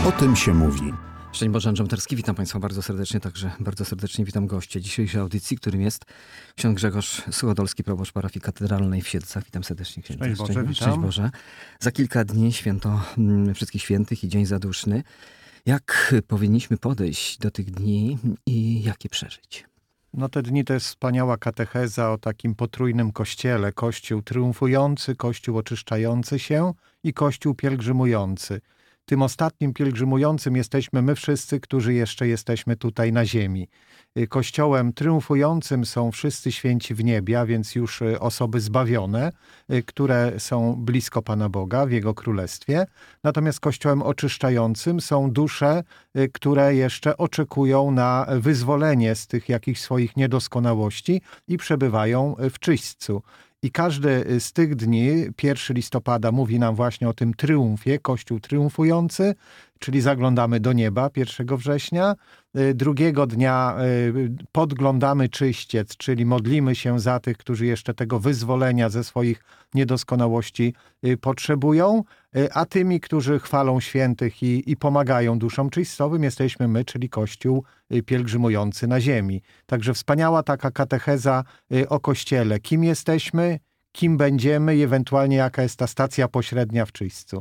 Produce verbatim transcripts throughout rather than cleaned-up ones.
O tym się mówi. Szczęść Boże, Andrzej Mąterski, witam Państwa bardzo serdecznie, także bardzo serdecznie witam goście dzisiejszej audycji, którym jest ksiądz Grzegorz Suchodolski, proboszcz parafii katedralnej w Siedlcach. Witam serdecznie księdza. Szczęść Boże, Szczęść, witam. Szczęść Boże. Za kilka dni święto mm, Wszystkich Świętych i Dzień Zaduszny. Jak powinniśmy podejść do tych dni i jak je przeżyć? No te dni to jest wspaniała katecheza o takim potrójnym kościele. Kościół triumfujący, kościół oczyszczający się i kościół pielgrzymujący. Tym ostatnim pielgrzymującym jesteśmy my wszyscy, którzy jeszcze jesteśmy tutaj na ziemi. Kościołem triumfującym są wszyscy święci w niebie, a więc już osoby zbawione, które są blisko Pana Boga w Jego Królestwie. Natomiast Kościołem oczyszczającym są dusze, które jeszcze oczekują na wyzwolenie z tych jakichś swoich niedoskonałości i przebywają w czyśćcu. I każdy z tych dni, pierwszego listopada, mówi nam właśnie o tym triumfie, Kościół triumfujący, czyli zaglądamy do nieba pierwszego września. Drugiego dnia podglądamy czyściec, czyli modlimy się za tych, którzy jeszcze tego wyzwolenia ze swoich niedoskonałości potrzebują, a tymi, którzy chwalą świętych i, i pomagają duszom czyścowym, jesteśmy my, czyli Kościół pielgrzymujący na ziemi. Także wspaniała taka katecheza o Kościele. Kim jesteśmy, kim będziemy i ewentualnie jaka jest ta stacja pośrednia w czyśćcu.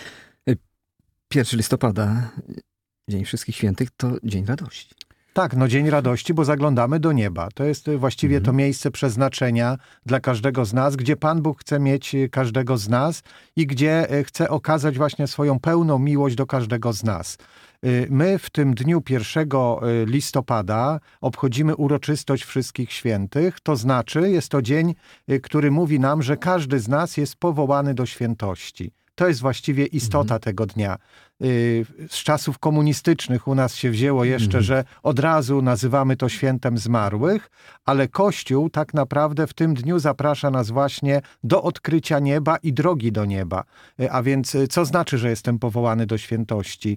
pierwszego listopada, Dzień Wszystkich Świętych, to Dzień Radości. Tak, no Dzień Radości, bo zaglądamy do nieba. To jest właściwie Mhm. to miejsce przeznaczenia dla każdego z nas, gdzie Pan Bóg chce mieć każdego z nas i gdzie chce okazać właśnie swoją pełną miłość do każdego z nas. My w tym dniu pierwszego listopada obchodzimy uroczystość Wszystkich Świętych, to znaczy jest to dzień, który mówi nam, że każdy z nas jest powołany do świętości. To jest właściwie istota mhm. tego dnia. Z czasów komunistycznych u nas się wzięło jeszcze, mhm. że od razu nazywamy to świętem zmarłych, ale Kościół tak naprawdę w tym dniu zaprasza nas właśnie do odkrycia nieba i drogi do nieba. A więc co znaczy, że jestem powołany do świętości?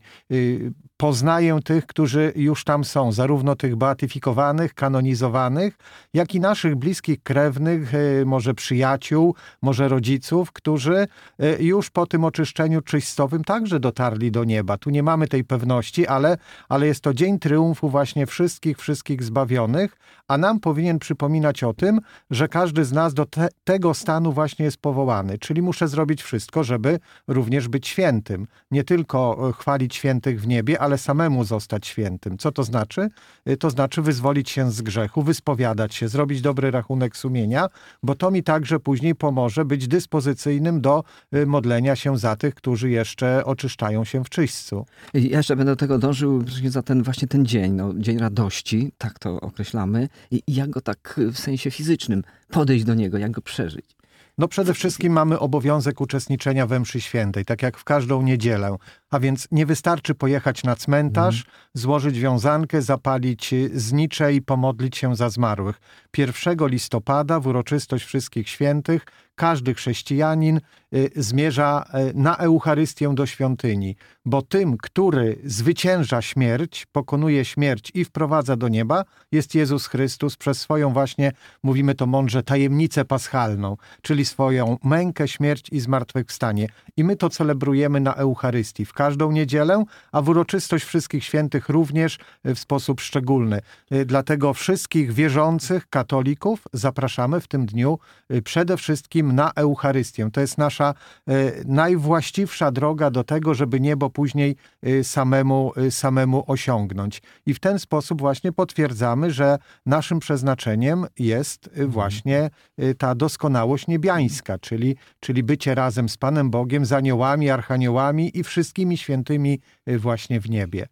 Poznaję tych, którzy już tam są, zarówno tych beatyfikowanych, kanonizowanych, jak i naszych bliskich krewnych, może przyjaciół, może rodziców, którzy już po tym oczyszczeniu czyścowym także dotarli do nieba. Tu nie mamy tej pewności, ale, ale jest to dzień triumfu właśnie wszystkich, wszystkich zbawionych, a nam powinien przypominać o tym, że każdy z nas do te, tego stanu właśnie jest powołany. Czyli muszę zrobić wszystko, żeby również być świętym. Nie tylko chwalić świętych w niebie, ale samemu zostać świętym. Co to znaczy? To znaczy wyzwolić się z grzechu, wyspowiadać się, zrobić dobry rachunek sumienia, bo to mi także później pomoże być dyspozycyjnym do modlenia się za tych, którzy jeszcze oczyszczają się w czyśćcu. Ja jeszcze będę do tego dążył za ten właśnie ten dzień, no, Dzień Radości, tak to określamy. I, i jak go tak w sensie fizycznym podejść do niego, jak go przeżyć? No przede wszystkim mamy obowiązek uczestniczenia we mszy świętej, tak jak w każdą niedzielę. A więc nie wystarczy pojechać na cmentarz, mm. złożyć wiązankę, zapalić znicze i pomodlić się za zmarłych. pierwszego listopada w uroczystość Wszystkich Świętych każdy chrześcijanin y, zmierza y, na Eucharystię do świątyni, bo tym, który zwycięża śmierć, pokonuje śmierć i wprowadza do nieba, jest Jezus Chrystus przez swoją właśnie, mówimy to mądrze, tajemnicę paschalną, czyli swoją mękę, śmierć i zmartwychwstanie. I my to celebrujemy na Eucharystii w każdą niedzielę, a w uroczystość Wszystkich Świętych również w sposób szczególny. Dlatego wszystkich wierzących katolików zapraszamy w tym dniu przede wszystkim na Eucharystię. To jest nasza najwłaściwsza droga do tego, żeby niebo później samemu, samemu osiągnąć. I w ten sposób właśnie potwierdzamy, że naszym przeznaczeniem jest właśnie ta doskonałość niebiańska, czyli, czyli bycie razem z Panem Bogiem, z aniołami, archaniołami i wszystkimi świętymi właśnie w niebie.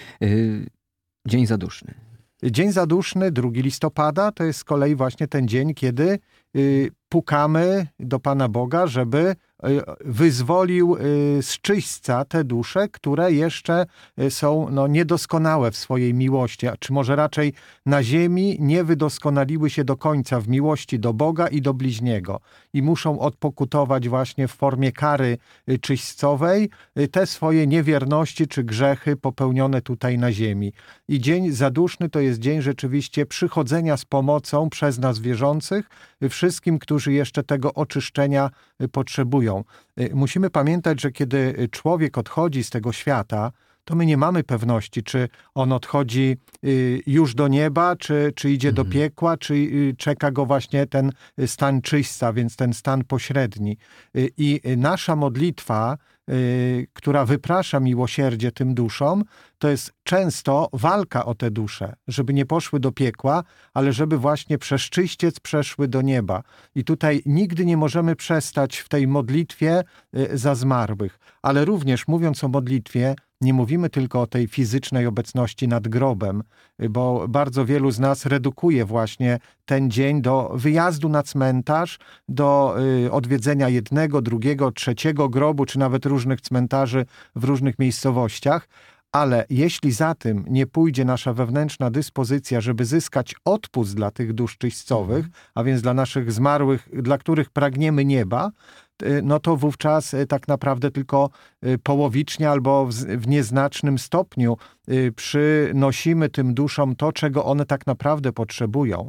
Dzień Zaduszny. Dzień Zaduszny, drugiego listopada, to jest z kolei właśnie ten dzień, kiedy pukamy do Pana Boga, żeby wyzwolił z czyśćca te dusze, które jeszcze są no, niedoskonałe w swojej miłości, czy może raczej na ziemi nie wydoskonaliły się do końca w miłości do Boga i do bliźniego i muszą odpokutować właśnie w formie kary czyśćcowej te swoje niewierności czy grzechy popełnione tutaj na ziemi. I Dzień Zaduszny to jest dzień rzeczywiście przychodzenia z pomocą przez nas wierzących wszystkim, którzy jeszcze tego oczyszczenia potrzebują. Musimy pamiętać, że kiedy człowiek odchodzi z tego świata, to my nie mamy pewności, czy on odchodzi y, już do nieba, czy, czy idzie Mhm. do piekła, czy y, czeka go właśnie ten stan czyśćca, więc ten stan pośredni. Y, I nasza modlitwa, y, która wyprasza miłosierdzie tym duszom, to jest często walka o te dusze, żeby nie poszły do piekła, ale żeby właśnie przez czyściec przeszły do nieba. I tutaj nigdy nie możemy przestać w tej modlitwie y, za zmarłych. Ale również mówiąc o modlitwie, nie mówimy tylko o tej fizycznej obecności nad grobem, y, bo bardzo wielu z nas redukuje właśnie ten dzień do wyjazdu na cmentarz, do y, odwiedzenia jednego, drugiego, trzeciego grobu, czy nawet różnych cmentarzy w różnych miejscowościach. Ale jeśli za tym nie pójdzie nasza wewnętrzna dyspozycja, żeby zyskać odpust dla tych dusz czyśćcowych, a więc dla naszych zmarłych, dla których pragniemy nieba, no to wówczas tak naprawdę tylko połowicznie albo w nieznacznym stopniu przynosimy tym duszom to, czego one tak naprawdę potrzebują.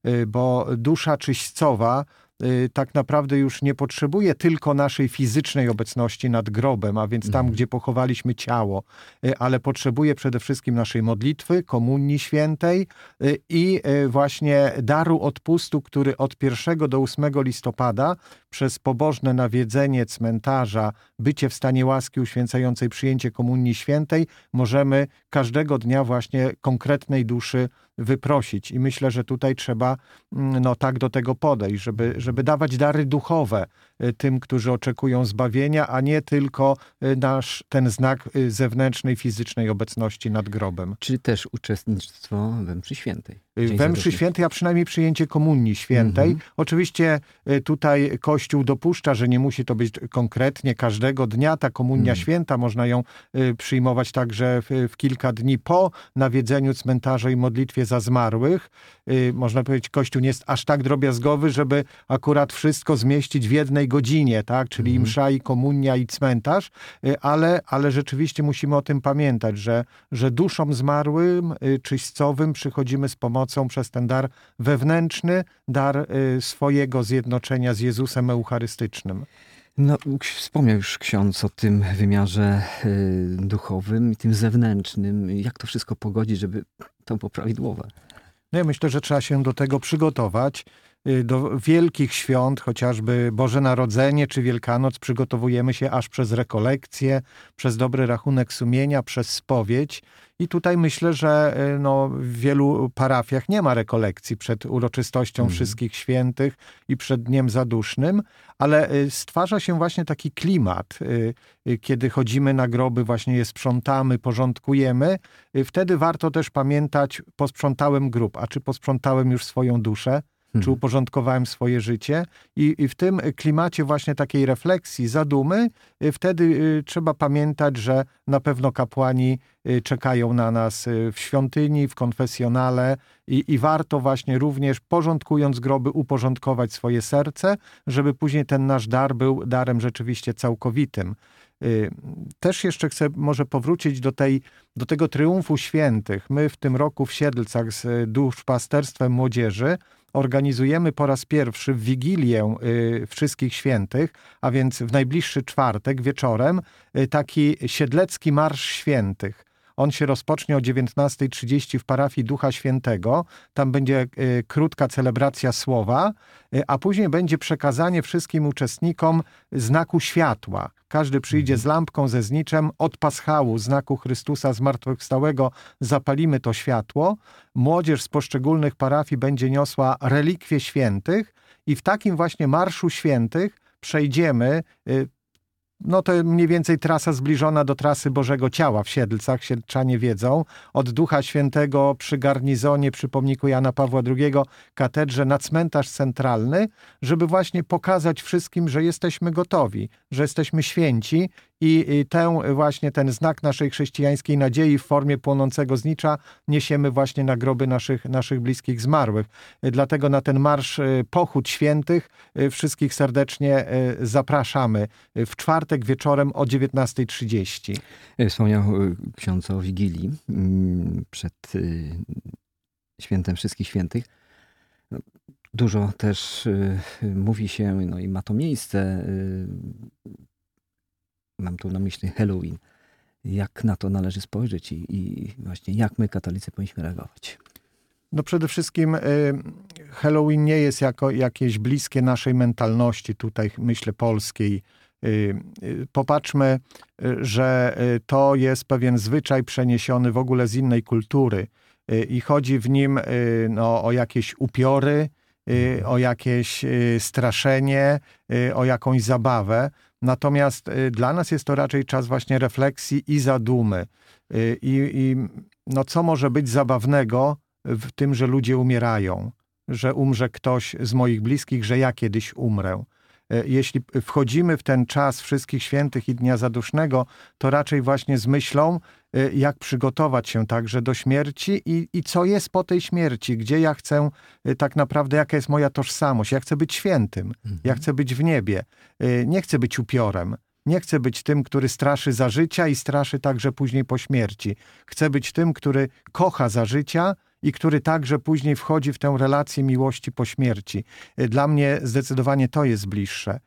Bo dusza czyśćcowa tak naprawdę już nie potrzebuje tylko naszej fizycznej obecności nad grobem, a więc tam, Mhm. gdzie pochowaliśmy ciało, ale potrzebuje przede wszystkim naszej modlitwy, komunii świętej i właśnie daru odpustu, który od pierwszego do ósmego listopada przez pobożne nawiedzenie cmentarza, bycie w stanie łaski uświęcającej przyjęcie komunii świętej, możemy każdego dnia właśnie konkretnej duszy wyprosić. I myślę, że tutaj trzeba no, tak do tego podejść, żeby, żeby dawać dary duchowe tym, którzy oczekują zbawienia, a nie tylko nasz ten znak zewnętrznej, fizycznej obecności nad grobem. Czy też uczestnictwo we mszy świętej. Dzień We mszy zadośću- świętej, a przynajmniej przyjęcie komunii świętej. Mhm. Oczywiście tutaj Kościół dopuszcza, że nie musi to być konkretnie każdego dnia. Ta komunia Mhm. święta, można ją przyjmować także w, w kilka dni po nawiedzeniu cmentarza i modlitwie za zmarłych. Można powiedzieć, Kościół nie jest aż tak drobiazgowy, żeby akurat wszystko zmieścić w jednej godzinie, tak? Czyli Mhm. msza i komunia i cmentarz, ale, ale rzeczywiście musimy o tym pamiętać, że, że duszom zmarłym, czyśćcowym przychodzimy z pomocą przez ten dar wewnętrzny, dar swojego zjednoczenia z Jezusem eucharystycznym. No, wspomniał już ksiądz o tym wymiarze y, duchowym i tym zewnętrznym. Jak to wszystko pogodzić, żeby to było prawidłowe? No ja myślę, że trzeba się do tego przygotować. Do wielkich świąt, chociażby Boże Narodzenie czy Wielkanoc, przygotowujemy się aż przez rekolekcje, przez dobry rachunek sumienia, przez spowiedź. I tutaj myślę, że no, w wielu parafiach nie ma rekolekcji przed uroczystością Mhm. Wszystkich Świętych i przed Dniem Zadusznym, ale stwarza się właśnie taki klimat, kiedy chodzimy na groby, właśnie je sprzątamy, porządkujemy. Wtedy warto też pamiętać, posprzątałem grób, a czy posprzątałem już swoją duszę? Czy uporządkowałem swoje życie? I, I w tym klimacie właśnie takiej refleksji, zadumy, wtedy y, trzeba pamiętać, że na pewno kapłani y, czekają na nas y, w świątyni, w konfesjonale i, i warto właśnie również, porządkując groby, uporządkować swoje serce, żeby później ten nasz dar był darem rzeczywiście całkowitym. Y, Też jeszcze chcę może powrócić do, tej, do tego triumfu świętych. My w tym roku w Siedlcach z duszpasterstwem młodzieży organizujemy po raz pierwszy w Wigilię y, Wszystkich Świętych, a więc w najbliższy czwartek wieczorem, y, taki siedlecki Marsz Świętych. On się rozpocznie o dziewiętnasta trzydzieści w parafii Ducha Świętego. Tam będzie y, krótka celebracja słowa, y, a później będzie przekazanie wszystkim uczestnikom znaku światła. Każdy przyjdzie z lampką, ze zniczem. Od paschału, znaku Chrystusa Zmartwychwstałego, zapalimy to światło. Młodzież z poszczególnych parafii będzie niosła relikwie świętych i w takim właśnie Marszu Świętych przejdziemy, y, no to mniej więcej trasa zbliżona do trasy Bożego Ciała w Siedlcach, siedlczanie wiedzą, od Ducha Świętego przy garnizonie, przy pomniku Jana Pawła drugiego, katedrze, na cmentarz centralny, żeby właśnie pokazać wszystkim, że jesteśmy gotowi, że jesteśmy święci i, i ten właśnie ten znak naszej chrześcijańskiej nadziei w formie płonącego znicza niesiemy właśnie na groby naszych, naszych bliskich zmarłych. Dlatego na ten marsz Pochód Świętych wszystkich serdecznie zapraszamy w czwartek wieczorem o dziewiętnasta trzydzieści. Wspomniał ksiądz o Wigilii przed świętem Wszystkich Świętych. Dużo też mówi się, no i ma to miejsce, mam tu na myśli Halloween. Jak na to należy spojrzeć i, i właśnie jak my, katolicy, powinniśmy reagować? No przede wszystkim y, Halloween nie jest jako jakieś bliskie naszej mentalności tutaj, myślę, polskiej. Y, y, popatrzmy, y, że y, to jest pewien zwyczaj przeniesiony w ogóle z innej kultury y, i chodzi w nim y, no, o jakieś upiory, y, o jakieś y, straszenie, y, o jakąś zabawę. Natomiast y, dla nas jest to raczej czas właśnie refleksji i zadumy. Y, i, i no, co może być zabawnego w tym, że ludzie umierają, że umrze ktoś z moich bliskich, że ja kiedyś umrę. Jeśli wchodzimy w ten czas Wszystkich Świętych i Dnia Zadusznego, to raczej właśnie z myślą, jak przygotować się także do śmierci i, i co jest po tej śmierci, gdzie ja chcę tak naprawdę, jaka jest moja tożsamość. Ja chcę być świętym, mhm. ja chcę być w niebie, nie chcę być upiorem. Nie chcę być tym, który straszy za życia i straszy także później po śmierci. Chcę być tym, który kocha za życia i który także później wchodzi w tę relację miłości po śmierci. Dla mnie zdecydowanie to jest bliższe.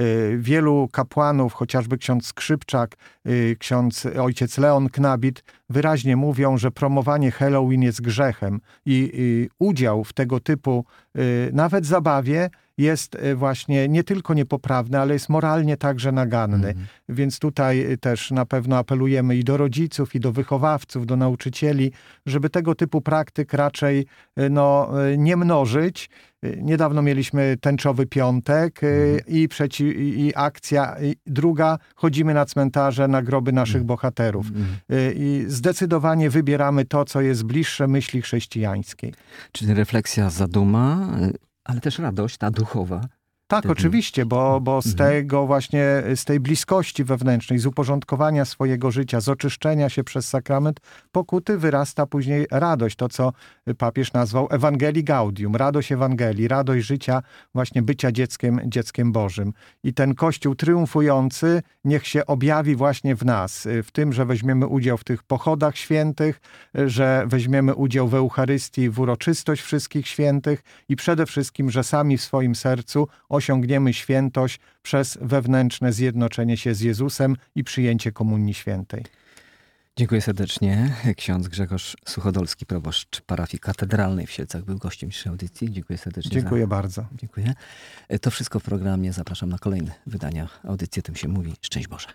Wielu kapłanów, chociażby ksiądz Skrzypczak, ksiądz ojciec Leon Knabit, wyraźnie mówią, że promowanie Halloween jest grzechem i udział w tego typu nawet zabawie jest właśnie nie tylko niepoprawny, ale jest moralnie także naganny. Mhm. Więc tutaj też na pewno apelujemy i do rodziców, i do wychowawców, do nauczycieli, żeby tego typu praktyk raczej no, nie mnożyć. Niedawno mieliśmy tęczowy piątek mhm. i, przeci, i akcja i druga, chodzimy na cmentarze, na groby naszych mhm. bohaterów. Mhm. I zdecydowanie wybieramy to, co jest bliższe myśli chrześcijańskiej. Czyli refleksja, zaduma, ale też radość, ta duchowa. Tak, Wtedy... oczywiście, bo, bo z mhm. tego właśnie, z tej bliskości wewnętrznej, z uporządkowania swojego życia, z oczyszczenia się przez sakrament pokuty wyrasta później radość, to co papież nazwał Ewangelii Gaudium, radość Ewangelii, radość życia, właśnie bycia dzieckiem, dzieckiem Bożym. I ten Kościół triumfujący niech się objawi właśnie w nas, w tym, że weźmiemy udział w tych pochodach świętych, że weźmiemy udział w Eucharystii, w uroczystość Wszystkich Świętych i przede wszystkim, że sami w swoim sercu osiągniemy świętość przez wewnętrzne zjednoczenie się z Jezusem i przyjęcie Komunii Świętej. Dziękuję serdecznie. Ksiądz Grzegorz Suchodolski, proboszcz parafii katedralnej w Siedlcach, był gościem dzisiejszej audycji. Dziękuję serdecznie. Dziękuję za... bardzo. Dziękuję. To wszystko w programie. Zapraszam na kolejne wydania audycji Tym się mówi. Szczęść Boże.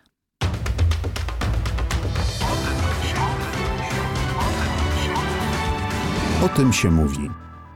O tym się mówi.